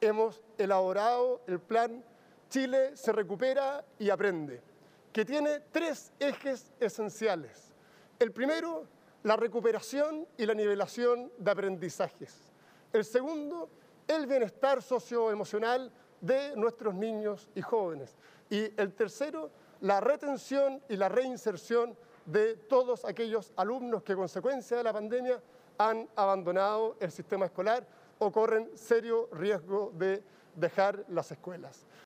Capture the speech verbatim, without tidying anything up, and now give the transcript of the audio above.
hemos elaborado el plan Chile se recupera y aprende, que tiene tres ejes esenciales. El primero, la recuperación y la nivelación de aprendizajes. El segundo, el bienestar socioemocional de nuestros niños y jóvenes. Y el tercero, la retención y la reinserción de todos aquellos alumnos que, a consecuencia de la pandemia, han abandonado el sistema escolar o corren serio riesgo de dejar las escuelas.